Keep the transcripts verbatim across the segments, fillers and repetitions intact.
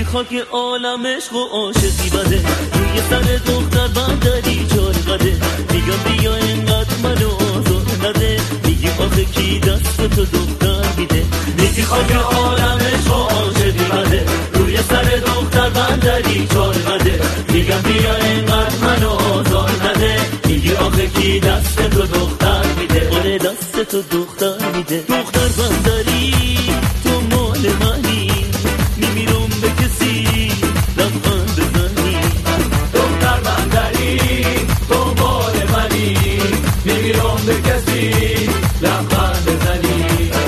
خاک عالم عشق و عاشقی بده، روی سر دختر بندری چار قده، میگم بیا اینقدر منو آزار نده، میگی آخه کی دست تو دختر میده. میگی خاک عالم عشق و عاشقی بده، روی سر دختر بندری چار قده، میگم بیا اینقدر منو آزار نده، میگی آخه کی دست تو دختر میده. آره دست تو دختر میده. دختر بندری تو مال منی، میمیرم به کسی لبخند بزنی. دختر بندری تو مال منی، میمیرم به کسی لبخند بزنی.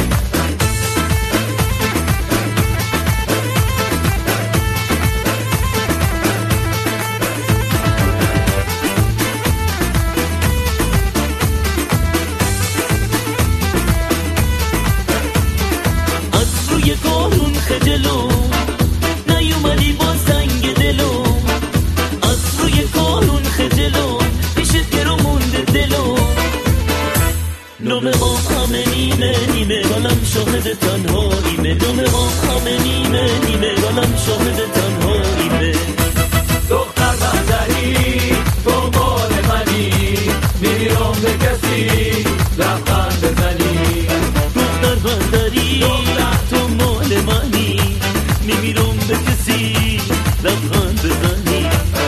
از روی کارون خجلو نیومدی با سنگ دلو، از روی کارون خجلو پیشت گرو مونده دلو. نومه ها همه نیمه نیمه گلم شاهد تنهاییمه، نومه ها همه نیمه نیمه گلم شاهد تنهاییمه. دختر بندری تو مال منی، میمیرم به کسی لبخند بزنی. دختر بندری تو مال منی، میمیرم به کسی لبخند بزنی.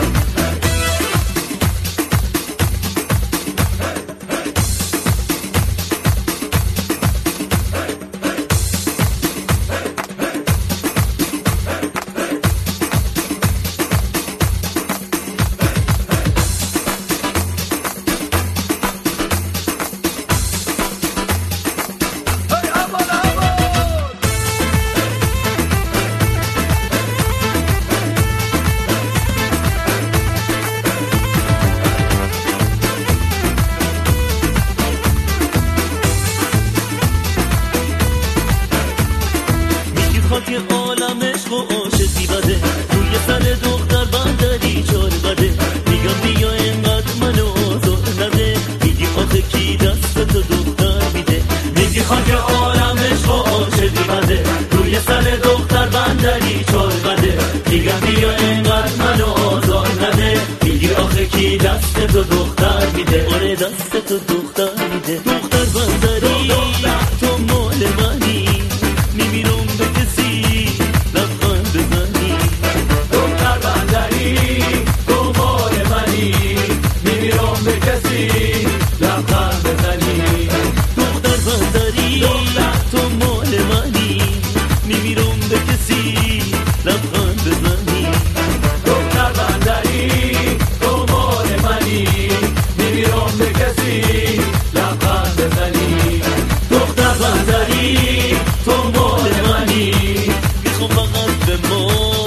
خاک عالم عشق و عاشقی بده، روی سر دختر بندری چار قده، میگم بیا اینقدر منو آزار نده، میگی آخه کی دست تو دختر میده. میگی خاک عالم عشق و عاشقی بده، روی سر دختر بندری چار قده، میگم بیا اینقدر منو آزار نده، میگی آخه کی دست تو دختر میده. آره دست تو دختر میده. دختر بندری تو مال منی، میمیرم به کسی لبخند بزنی. دختر بندری تو مال منی، میمیرم به کسی لبخند بزنی. دختر بندری تو مال منی، میمیرم به کسی لبخند بزنی. دختر بندری تو مال منی، میمیرم به کسی لبخند بزنی. دختر بندری تو مال منی، میخوام فقط به ما